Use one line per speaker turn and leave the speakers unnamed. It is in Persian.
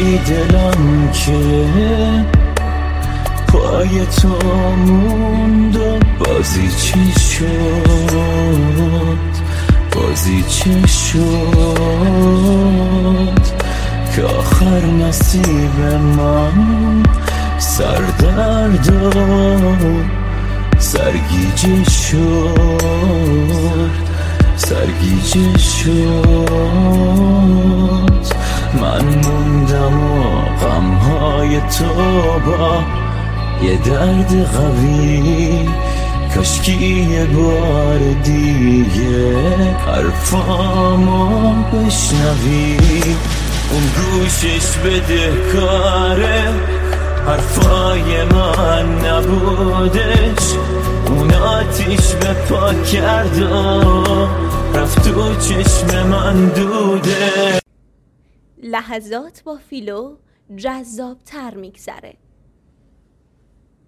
بی دلم که پای تو موند و بازی چی شد، بازی چی شد که آخر نصیب من سردرد و سرگیجه شد، سرگیجه شد. من موندم و غمهای تو با یه درد قوی، کاشکی یه بار دیگه حرفامو بشنوی. اون گوشش بده کاره حرفای من نبودش، اون آتیش به پا کرد و رفت تو چشم من دوده.
لحظات با فیلو جذاب تر میگذره.